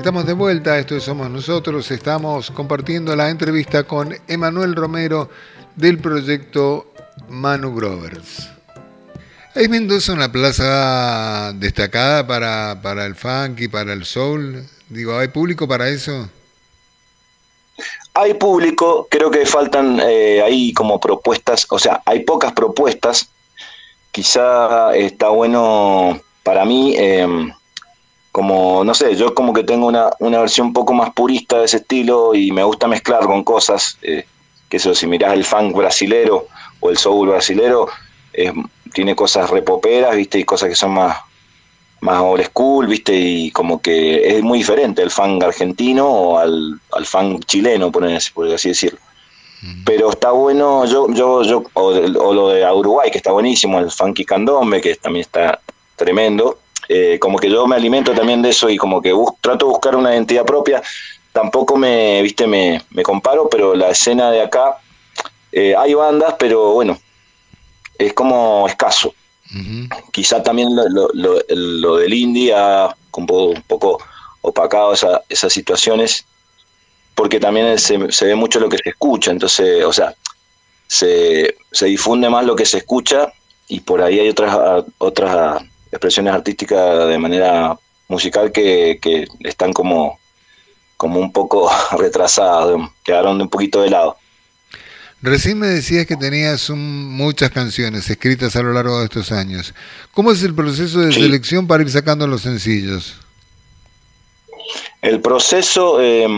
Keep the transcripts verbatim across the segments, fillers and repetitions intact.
estamos de vuelta, esto es Somos Nosotros, estamos compartiendo la entrevista con Emanuel Romero del proyecto Manu Grovers. ¿Es Mendoza una plaza destacada para, para el funk y para el soul? Digo, ¿hay público para eso? Hay público, creo que faltan eh, ahí como propuestas, o sea, hay pocas propuestas. Quizá está bueno para mí, eh, como, no sé, yo como que tengo una, una versión un poco más purista de ese estilo y me gusta mezclar con cosas, eh, que eso, si mirás el funk brasilero o el soul brasilero, eh, tiene cosas repoperas, ¿viste? Y cosas que son más, más old school, ¿viste? Y como que es muy diferente el funk argentino o al, al funk chileno, por así decirlo. Pero está bueno, yo, yo, yo, o, o lo de Uruguay, que está buenísimo, el funky candombe, que también está tremendo. Eh, como que yo me alimento también de eso y como que bus, trato de buscar una identidad propia. Tampoco me, viste, me, me comparo, pero la escena de acá, eh, hay bandas, pero bueno, es como escaso. Uh-huh. Quizá también lo, lo, lo, lo del indie ha un poco, un poco opacado esa, esas situaciones, porque también se, se ve mucho lo que se escucha, entonces, o sea, se, se difunde más lo que se escucha y por ahí hay otras otras expresiones artísticas de manera musical que, que están como, como un poco retrasadas, quedaron un poquito de lado. Recién me decías que tenías un, muchas canciones escritas a lo largo de estos años. ¿Cómo es el proceso de sí. selección para ir sacando los sencillos? El proceso... Eh,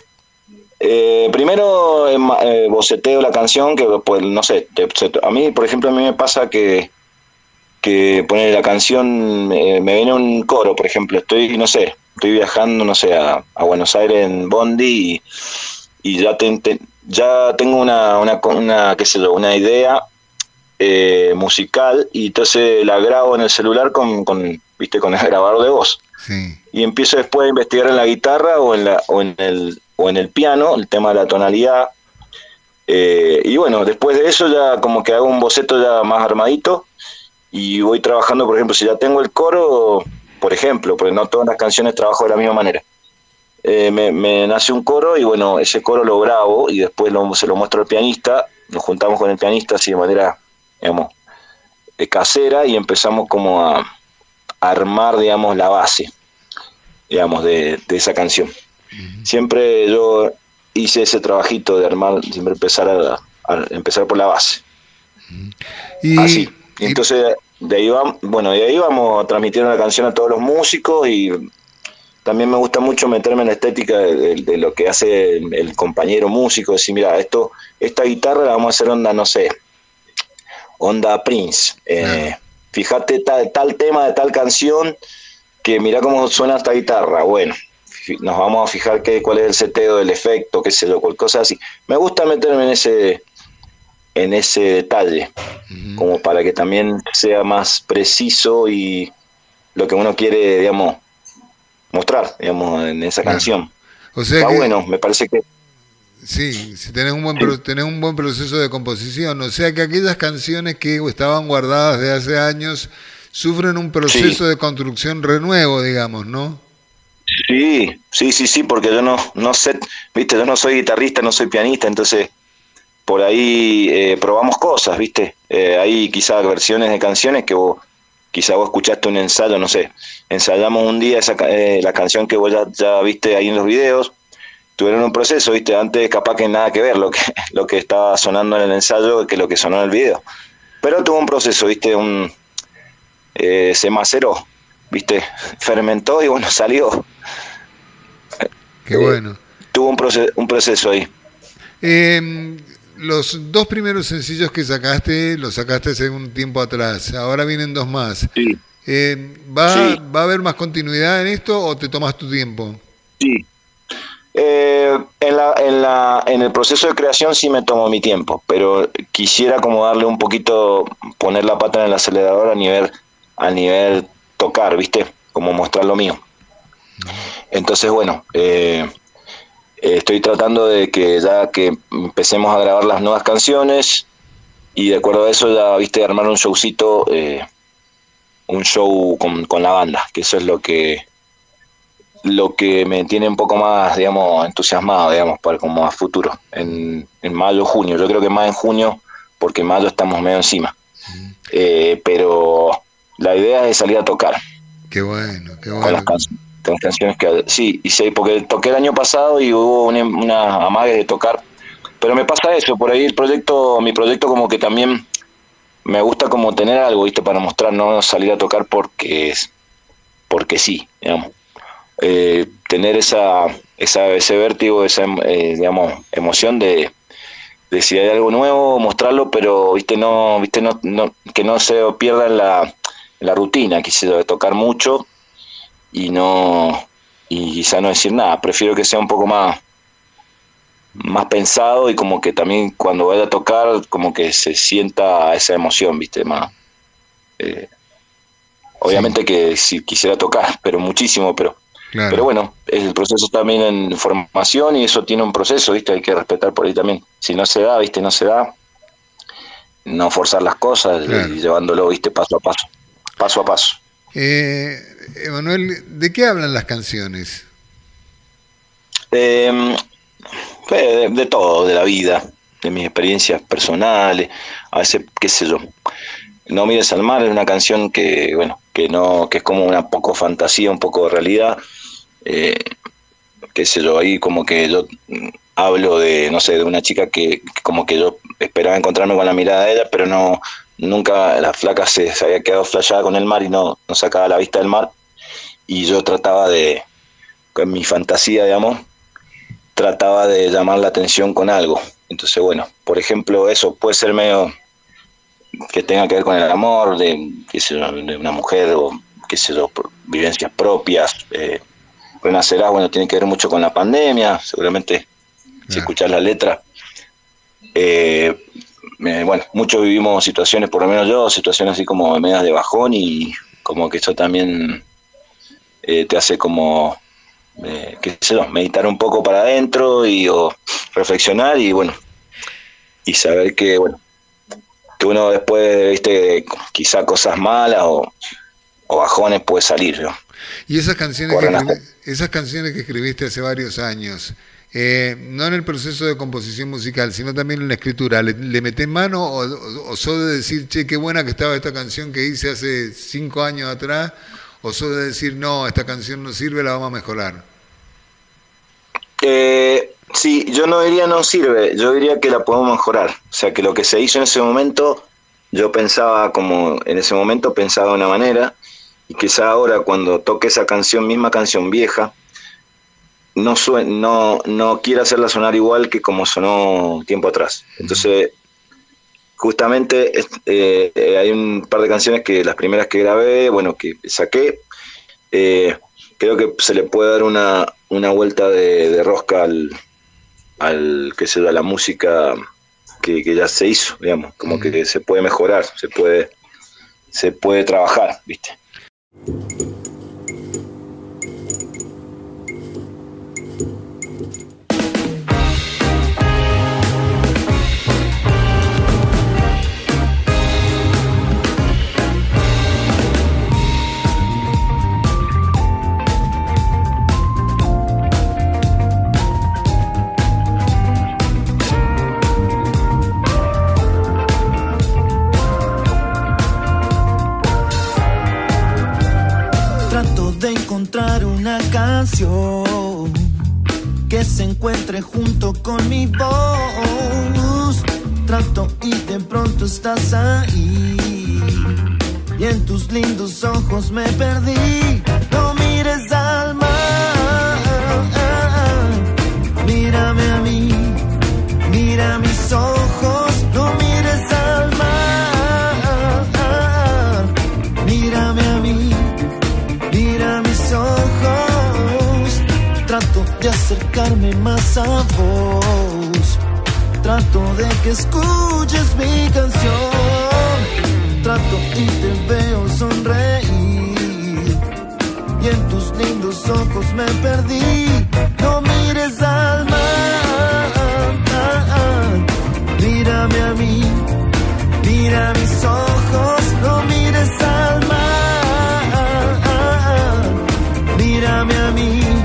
Eh, primero eh, boceteo la canción, que pues no sé, te, te, a mí, por ejemplo, a mí me pasa que, que poner la canción, eh, me viene un coro, por ejemplo, estoy, no sé, estoy viajando, no sé, a, a Buenos Aires en Bondi y, y ya, te, te, ya tengo una, una, una, qué sé yo, una idea eh, musical y entonces la grabo en el celular con, con, viste, con el grabador de voz. Sí. Y empiezo después a investigar en la guitarra o en, la, o en el o en el piano, el tema de la tonalidad, eh, y bueno, después de eso ya como que hago un boceto ya más armadito y voy trabajando, por ejemplo, si ya tengo el coro, por ejemplo, porque no todas las canciones trabajo de la misma manera, eh, me, me nace un coro y bueno, ese coro lo grabo y después lo, se lo muestro al pianista, nos juntamos con el pianista así de manera, digamos, de casera y empezamos como a, a armar, digamos, la base, digamos, de, de esa canción. Uh-huh. Siempre yo hice ese trabajito de armar, siempre empezar a, a empezar por la base. Uh-huh. Y, así. Y entonces de ahí vamos, bueno, de ahí vamos transmitiendo la canción a todos los músicos y también me gusta mucho meterme en la estética de, de, de lo que hace el, el compañero músico, decir, mira, esto, esta guitarra la vamos a hacer onda, no sé, onda Prince. Eh, uh-huh. Fíjate tal, tal tema de tal canción que mira cómo suena esta guitarra, bueno. Nos vamos a fijar que, cuál es el seteo del efecto, qué sé yo, cualquier cosa así. Me gusta meterme en ese en ese detalle, uh-huh. como para que también sea más preciso y lo que uno quiere, digamos, mostrar, digamos, en esa claro. canción. O sea Está que, bueno, me parece que... Sí, si tenés un, buen pro, tenés un buen proceso de composición, o sea que aquellas canciones que estaban guardadas de hace años sufren un proceso sí. de construcción renuevo, digamos, ¿no? Sí, sí, sí, sí, porque yo no, no sé, viste, yo no soy guitarrista, no soy pianista, entonces por ahí eh, probamos cosas, viste, eh, hay quizás versiones de canciones que vos, quizás vos escuchaste un ensayo, no sé, ensayamos un día esa, eh, la canción que vos ya, ya viste ahí en los videos, tuvieron un proceso, viste, antes capaz que nada que ver lo que, lo que estaba sonando en el ensayo que lo que sonó en el video, pero tuvo un proceso, viste, un eh, se maceró, viste, fermentó y bueno, salió. Qué bueno. Eh, tuvo un proceso, un proceso ahí. Eh, los dos primeros sencillos que sacaste, los sacaste hace un tiempo atrás, ahora vienen dos más. Sí. Eh, ¿va, sí. ¿Va a haber más continuidad en esto o te tomas tu tiempo? Sí. Eh, en, la, en, la, en el proceso de creación sí me tomo mi tiempo, pero quisiera como darle un poquito, poner la pata en el acelerador a nivel, a nivel tocar, ¿viste? Como mostrar lo mío. Entonces, bueno, eh, eh, estoy tratando de que ya que empecemos a grabar las nuevas canciones y de acuerdo a eso ya, viste, armar un showcito, eh, un show con, con la banda, que eso es lo que lo que me tiene un poco más, digamos, entusiasmado, digamos, para como a futuro, en, en mayo, junio. Yo creo que más en junio, porque en mayo estamos medio encima. Mm. Eh, pero la idea es salir a tocar. Qué bueno, qué bueno. Con las, can- con las canciones que... Sí, y sí, porque toqué el año pasado y hubo una, una amague de tocar. Pero me pasa eso, por ahí el proyecto, mi proyecto como que también me gusta como tener algo, ¿viste? Para mostrar, no salir a tocar porque, porque sí, digamos. Eh, tener esa, esa ese vértigo, esa eh, digamos emoción de, de si hay algo nuevo mostrarlo, pero viste no viste no, no que no se pierda en la, en la rutina, quise de tocar mucho y no y quizá no decir nada. Prefiero que sea un poco más más pensado y como que también cuando vaya a tocar como que se sienta esa emoción, viste, más eh, obviamente sí. Que si quisiera tocar, pero muchísimo, pero Claro. Pero bueno, el proceso también en formación y eso tiene un proceso, ¿viste? Hay que respetar por ahí también. Si no se da, ¿viste? No se da. No forzar las cosas claro. Y llevándolo, ¿viste? Paso a paso. Paso a paso. Eh, Emanuel, ¿de qué hablan las canciones? Eh, de, de todo, de la vida, de mis experiencias personales, a veces, qué sé yo. No mires al mar es una canción que, bueno, que no, que es como una poco fantasía, un poco de realidad. Eh, qué sé yo, ahí como que yo hablo de, no sé, de una chica que, que como que yo esperaba encontrarme con la mirada de ella, pero no, nunca la flaca se, se había quedado flasheada con el mar y no, no sacaba la vista del mar. Y yo trataba de, con mi fantasía, digamos, trataba de llamar la atención con algo. Entonces, bueno, por ejemplo, eso puede ser medio que tenga que ver con el amor de, qué sé yo, de una mujer o qué sé yo, vivencias propias. Eh, Renacerá, bueno, tiene que ver mucho con la pandemia, seguramente yeah. Si escuchás la letra. Eh, eh, bueno, muchos vivimos situaciones, por lo menos yo, situaciones así como medias de bajón y como que eso también eh, te hace como, eh, qué sé yo, meditar un poco para adentro y o reflexionar y bueno, y saber que, bueno, que uno después, viste, quizá cosas malas o, o bajones puede salir, ¿no? Y esas canciones, que escribi- esas canciones que escribiste hace varios años, eh, no en el proceso de composición musical, sino también en la escritura, ¿le, le metés mano o, o, o sos de decir, che, qué buena que estaba esta canción que hice hace cinco años atrás, o sos de decir, no, esta canción no sirve, la vamos a mejorar? Eh, sí, yo no diría no sirve, yo diría que la podemos mejorar. O sea, que lo que se hizo en ese momento, yo pensaba como, en ese momento pensaba de una manera, y quizá ahora cuando toque esa canción, misma canción vieja, no sue- no, no quiera hacerla sonar igual que como sonó tiempo atrás. Entonces, justamente eh, eh, hay un par de canciones que las primeras que grabé, bueno, que saqué, eh, creo que se le puede dar una, una vuelta de, de rosca al, al qué sé yo, a la música que, que ya se hizo, digamos, como mm. que se puede mejorar, se puede, se puede trabajar, ¿viste? Encontrar una canción que se encuentre junto con mi voz. Trato y de pronto estás ahí y en tus lindos ojos me perdí. No mires al mar, mírame a mí, mira mis ojos. No mires al mar, mírame a mí, mira mis ojos. Trato de acercarme más a vos, trato de que escuches mi canción, trato y te veo sonreír y en tus lindos ojos me perdí. No mires al mar, mírame a mí, mira mis ojos. No mires al mar, mírame a mí,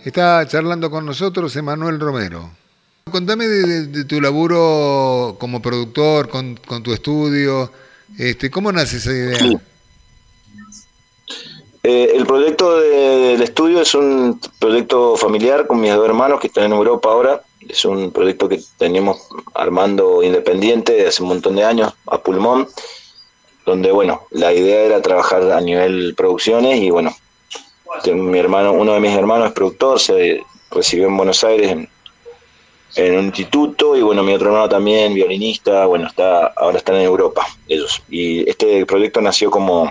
Está charlando con nosotros Emanuel Romero. Contame de, de, de tu laburo como productor, con, con tu estudio. Este, ¿Cómo nace esa idea? Sí. Eh, el proyecto de, del estudio es un proyecto familiar con mis dos hermanos que están en Europa ahora. Es un proyecto que teníamos armando independiente de hace un montón de años, a pulmón, donde, bueno, la idea era trabajar a nivel producciones y, bueno, mi hermano, uno de mis hermanos es productor, se recibió en Buenos Aires en, en un instituto, y, bueno, mi otro hermano también, violinista, bueno, está ahora están en Europa, ellos. Y este proyecto nació como...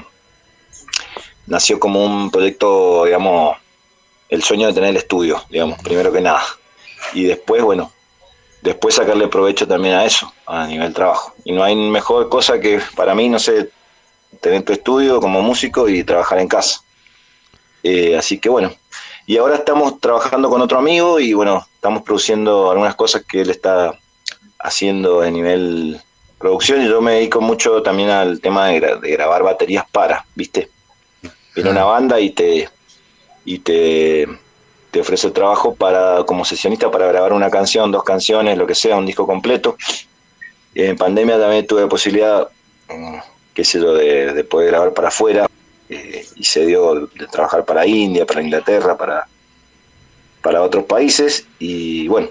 nació como un proyecto, digamos, el sueño de tener el estudio, digamos, primero que nada. Y después, bueno, después sacarle provecho también a eso, a nivel trabajo. Y no hay mejor cosa que, para mí, no sé, tener tu estudio como músico y trabajar en casa. Eh, así que, bueno, y ahora estamos trabajando con otro amigo y, bueno, estamos produciendo algunas cosas que él está haciendo a nivel producción, y yo me dedico mucho también al tema de, gra- de grabar baterías para, ¿viste? Viene una banda y te y te, te ofrece trabajo para como sesionista para grabar una canción, dos canciones, lo que sea, un disco completo. Y en pandemia también tuve posibilidad, qué sé yo, de, de poder grabar para afuera, eh, y se dio de trabajar para India, para Inglaterra, para, para otros países. Y bueno,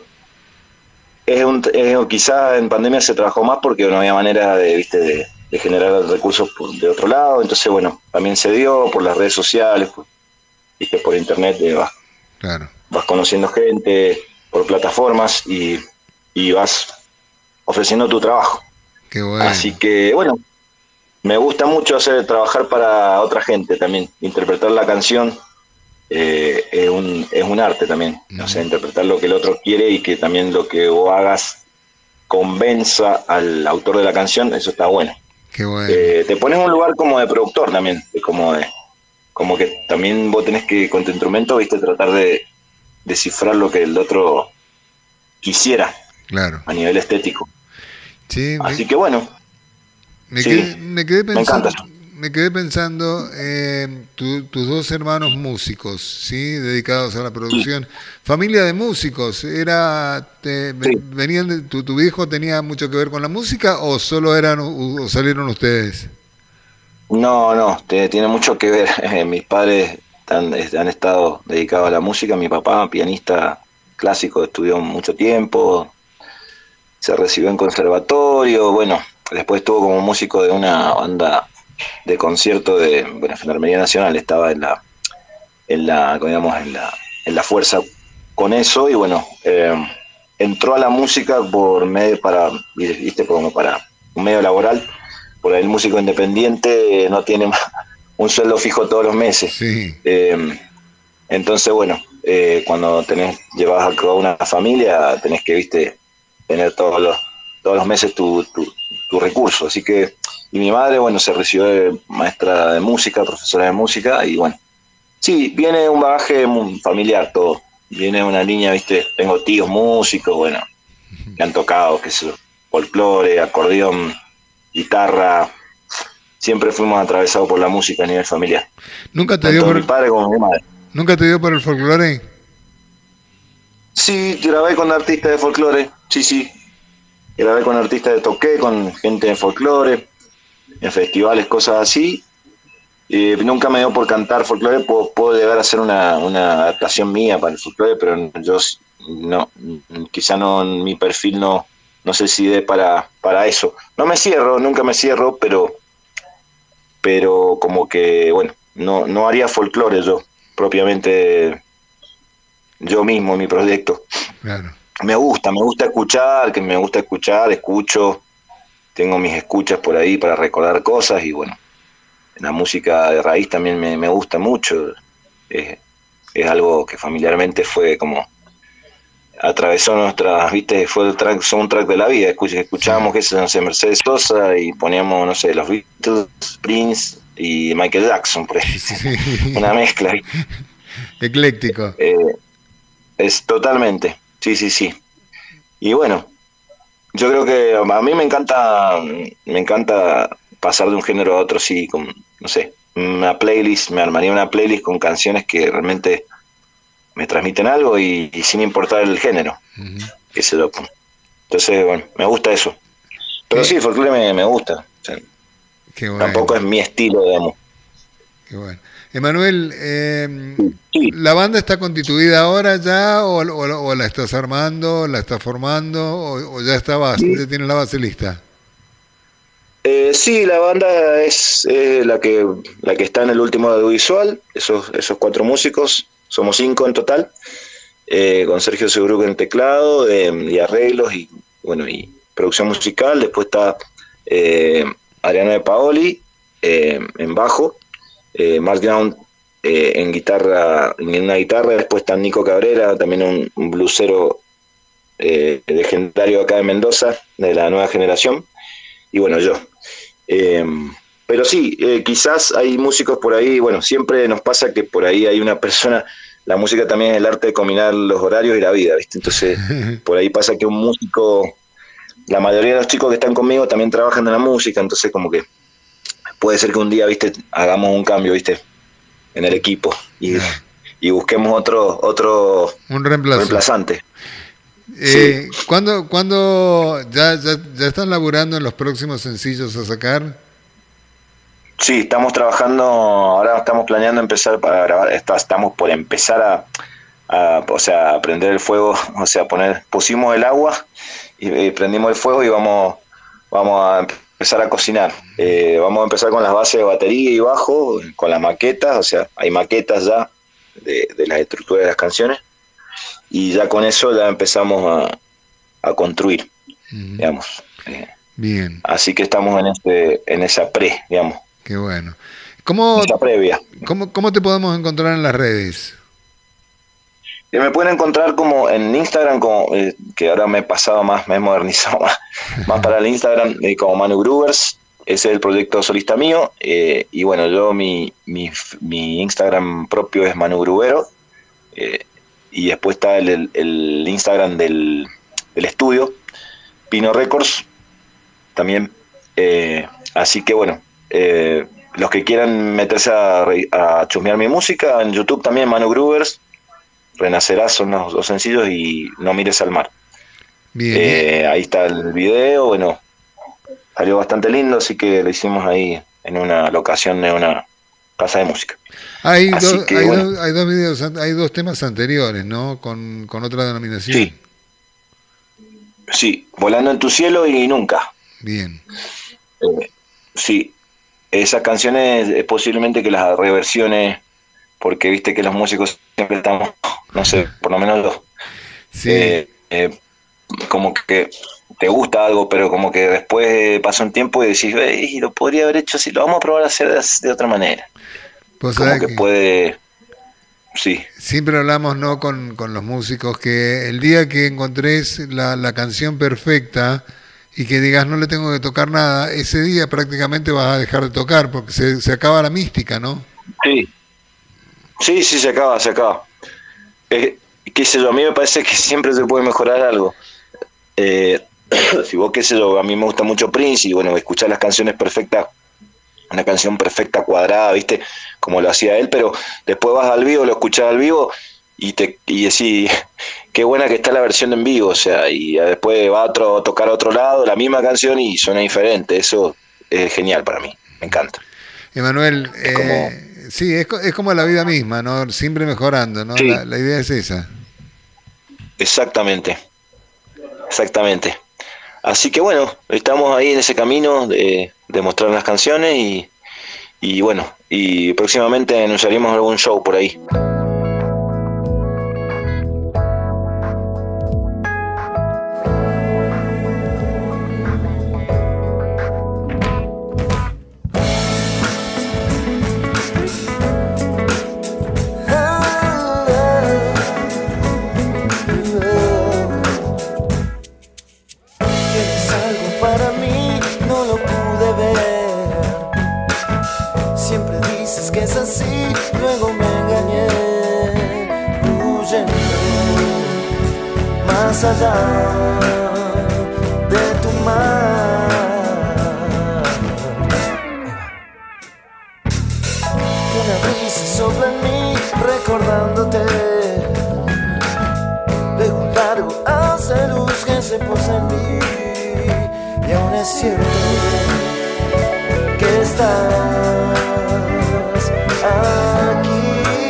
es un, es, quizá en pandemia se trabajó más porque no había manera de, viste, de de generar recursos por, de otro lado. Entonces, bueno, también se dio por las redes sociales, por, viste, por internet, eh, vas, claro. vas conociendo gente por plataformas y, y vas ofreciendo tu trabajo. Qué bueno. Así que, bueno, me gusta mucho hacer trabajar para otra gente también, interpretar la canción. Eh, es, un, es un arte también, mm. O sea, interpretar lo que el otro quiere y que también lo que vos hagas convenza al autor de la canción, eso está bueno. Qué bueno. Eh, te pones en un lugar como de productor también, como de, como que también vos tenés que, con tu instrumento, viste, tratar de descifrar lo que el otro quisiera, claro, a nivel estético. Sí, así me, que bueno, me, sí, quedé, me quedé pensando, me, me quedé pensando en tu, tus dos hermanos músicos, sí, dedicados a la producción, sí. Familia de músicos, era, te, sí. venían, de, tu, tu viejo tenía mucho que ver con la música o solo eran o salieron ustedes. No, no, te, tiene mucho que ver. Eh, mis padres han, han estado dedicados a la música. Mi papá, pianista clásico, estudió mucho tiempo, se recibió en conservatorio, bueno, después estuvo como músico de una banda de concierto de, bueno, Gendarmería Nacional, estaba en la, en la, digamos, en la, en la fuerza con eso, y bueno, eh, entró a la música por medio para, viste, como para un medio laboral. Por ahí el músico independiente no tiene un sueldo fijo todos los meses. Sí. Eh, entonces, bueno, eh, cuando tenés, llevas a toda una familia, tenés que, viste, tener todos los, todos los meses tu, tu, tu recurso. Así que, y mi madre, bueno, se recibió de maestra de música, profesora de música, y bueno, sí, viene un bagaje familiar todo. Viene una niña, viste, tengo tíos músicos, bueno, que han tocado, que es folclore, acordeón, guitarra. Siempre fuimos atravesados por la música a nivel familiar. ¿Nunca te dio por mi padre como mi madre? ¿Nunca te dio por el folclore? Sí, grabé con artistas de folclore, sí, sí. Grabé con artistas, de toqué con gente de folclore, en festivales, cosas así. Eh, nunca me dio por cantar folclore. Puedo, puedo llegar a hacer una, una adaptación mía para el folclore, pero yo no, quizá no, en mi perfil no, no sé si dé para, para eso. No me cierro, nunca me cierro, pero pero como que, bueno, no, no haría folclore yo, propiamente yo mismo, mi proyecto. Claro. Me gusta, me gusta escuchar, que me gusta escuchar, escucho, tengo mis escuchas por ahí para recordar cosas, y bueno, la música de raíz también me, me gusta mucho. Es, es algo que familiarmente fue como atravesó nuestras, viste, fue el track, soundtrack de la vida. Escuchábamos, sí, que se, no sé, Mercedes Sosa, y poníamos, no sé, los Beatles, Prince y Michael Jackson, por ahí. Sí. Una mezcla. Ecléctico. Eh, es totalmente, sí, sí, sí. Y bueno, yo creo que a mí me encanta, me encanta pasar de un género a otro, sí, con, no sé, una playlist, me armaría una playlist con canciones que realmente me transmiten algo y, y sin importar el género. Uh-huh. Qué sé yo. Entonces, bueno, me gusta eso. Pero ¿Qué? sí, el folclore me, me gusta. O sea, Qué bueno. Tampoco es mi estilo, digamos. Qué bueno. Emanuel, eh, sí. ¿la banda está constituida ahora ya o, o, o la estás armando, la estás formando o, o ya está base, sí. ya tiene la base lista? Eh, sí, la banda es eh, la que la que está en el último audiovisual, esos, esos cuatro músicos, somos cinco en total, eh, con Sergio Seguruc en teclado eh, y arreglos y bueno y producción musical. Después está eh, Adriano de Paoli eh, en bajo, eh, Mark Ground eh, en guitarra, en una guitarra. Después está Nico Cabrera, también un, un blusero eh, legendario acá de Mendoza, de la nueva generación, y bueno, yo. Eh, pero sí, eh, quizás hay músicos por ahí, bueno, siempre nos pasa que por ahí hay una persona, la música también es el arte de combinar los horarios y la vida, ¿viste? Entonces, por ahí pasa que un músico, la mayoría de los chicos que están conmigo también trabajan en la música, entonces como que puede ser que un día, ¿viste? Hagamos un cambio, ¿viste? En el equipo y, y busquemos otro, otro un reemplazo. reemplazante. Eh, sí. ¿Cuándo, cuándo ya, ya, ya están laburando en los próximos sencillos a sacar? Sí, estamos trabajando, ahora estamos planeando empezar para grabar, estamos por empezar a, a o sea, a prender el fuego, o sea, poner, pusimos el agua y, y prendimos el fuego y vamos, vamos a empezar a cocinar. Eh, vamos a empezar con las bases de batería y bajo, con las maquetas, o sea, hay maquetas ya de, de las estructuras de las canciones. Y ya con eso ya empezamos a, a construir, uh-huh. digamos. Eh, Bien. Así que estamos en este, en esa pre, digamos. Qué bueno. ¿Cómo, esa previa. ¿cómo, ¿Cómo te podemos encontrar en las redes? Eh, me pueden encontrar como en Instagram, como eh, que ahora me he pasado más, me he modernizado más, más para el Instagram, eh, como Manu Groovers. Ese es el proyecto solista mío. Eh, y bueno, yo mi, mi, mi Instagram propio es Manu Grubero. Eh, Y después está el, el, el Instagram del, del estudio, Pino Records, también. Eh, así que bueno, eh, los que quieran meterse a, a chusmear mi música, en YouTube también, Manu Groovers, Renacerás son los dos sencillos y No mires al mar. Bien, eh, bien. Ahí está el video, bueno, salió bastante lindo, así que lo hicimos ahí en una locación de una casa de música. Hay, do, que, hay, bueno. do, hay dos videos, hay dos temas anteriores, ¿no? Con, con otra denominación. Sí. Sí, Volando en tu cielo y Nunca. Bien. Eh, sí, esas canciones es posiblemente que las reversiones, porque viste que los músicos siempre estamos, no sé, por lo menos dos. Sí. Eh, eh, como que te gusta algo, pero como que después pasa un tiempo y decís, hey, lo podría haber hecho así, lo vamos a probar a hacer de, de otra manera. Pues como que, que puede, sí. Siempre hablamos, ¿no? Con, con los músicos que el día que encontres la, la canción perfecta y que digas no le tengo que tocar nada, ese día prácticamente vas a dejar de tocar porque se, se acaba la mística, ¿no? Sí, sí, sí, se acaba, se acaba. Eh, qué sé yo, a mí me parece que siempre se puede mejorar algo. Eh, si vos, qué sé yo, a mí me gusta mucho Prince y bueno, escuchar las canciones perfectas, una canción perfecta, cuadrada, ¿viste? Como lo hacía él, pero después vas al vivo, lo escuchás al vivo y te y decís, qué buena que está la versión en vivo, o sea, y después va a otro, tocar a otro lado, la misma canción y suena diferente. Eso es genial para mí, me encanta. Emanuel, eh, como... sí, es, es como la vida misma, ¿no? Siempre mejorando, ¿no? Sí. La, la idea es esa. Exactamente, exactamente. Así que bueno, estamos ahí en ese camino de, de mostrar las canciones y, y bueno, y próximamente anunciaremos algún show por ahí. Allá de tu mar, una brisa sobre mí recordándote estás aquí.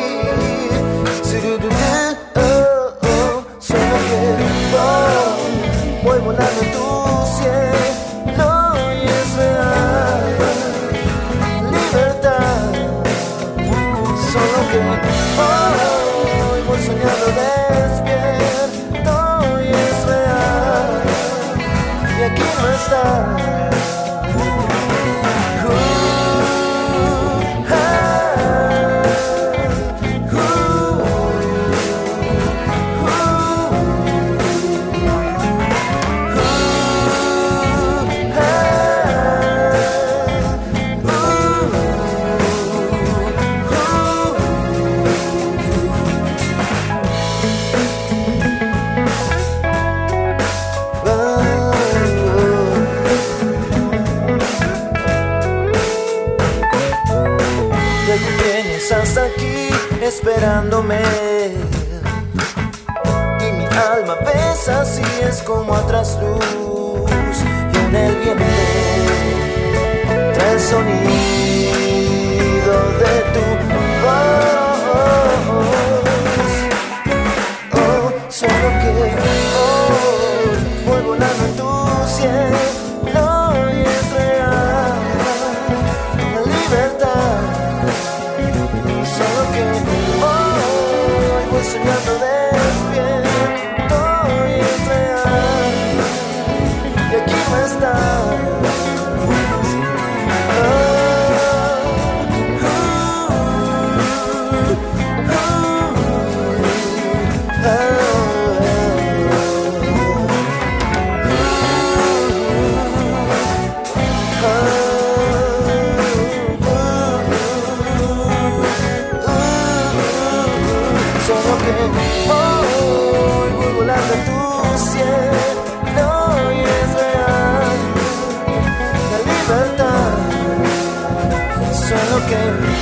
Solo que voy volando en tu cielo y es real libertad. Solo que hoy voy soñando despierto y es real y aquí no estás. Hasta aquí esperándome y mi alma pesa así, es como a trasluz y en el viento trae el sonido de tu voz. Oh, solo que hoy voy volando en tu cielo y es real la libertad. Solo que hoy voy soñando despierto y es real y aquí no estás. Oh, uh, uh, uh, uh, hoy voy volando en tu cielo y es real la libertad. Solo que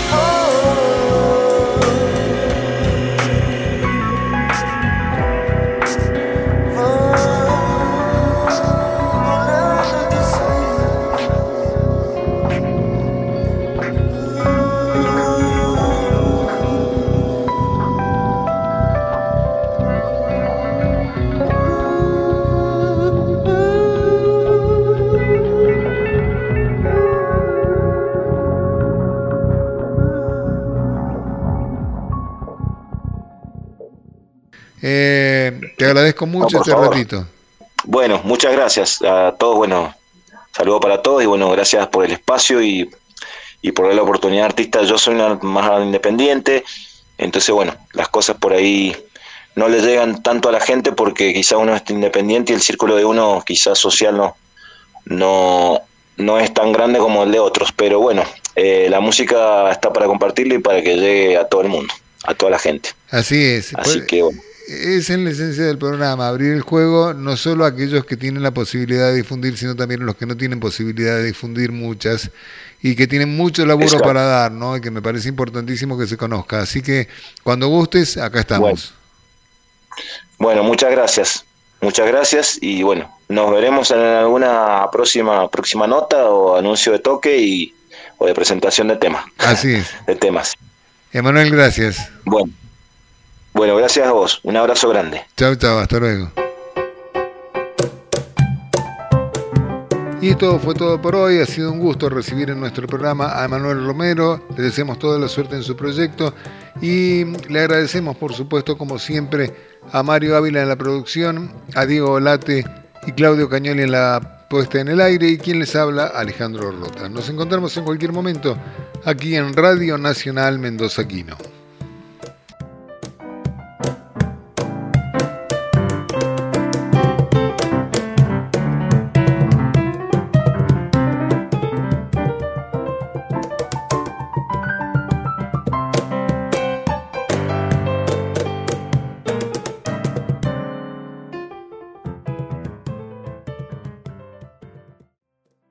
Eh, te agradezco mucho no, este favor. ratito. Bueno, muchas gracias a todos. Bueno, saludo para todos y bueno, gracias por el espacio y, y por la oportunidad artista. Yo soy una, más independiente, entonces bueno, las cosas por ahí no le llegan tanto a la gente porque quizá uno es independiente y el círculo de uno quizás social no, no, no es tan grande como el de otros, pero bueno, eh, la música está para compartirla y para que llegue a todo el mundo, a toda la gente. Así es. Así pues, que bueno. Es en la esencia del programa, abrir el juego no solo a aquellos que tienen la posibilidad de difundir, sino también a los que no tienen posibilidad de difundir muchas y que tienen mucho laburo Exacto. para dar, ¿no? Y que me parece importantísimo que se conozca. Así que cuando gustes, acá estamos. Bueno, bueno muchas gracias. Muchas gracias y bueno, nos veremos en alguna próxima próxima nota o anuncio de toque y o de presentación de temas. Así es. De temas. Emanuel, gracias. Bueno. Bueno, gracias a vos. Un abrazo grande. Chao, chao. Hasta luego. Y esto fue todo por hoy. Ha sido un gusto recibir en nuestro programa a Emanuel Romero. Le deseamos toda la suerte en su proyecto y le agradecemos, por supuesto, como siempre, a Mario Ávila en la producción, a Diego Olate y Claudio Cañoli en la puesta en el aire y quien les habla, Alejandro Rota. Nos encontramos en cualquier momento aquí en Radio Nacional Mendoza Quino.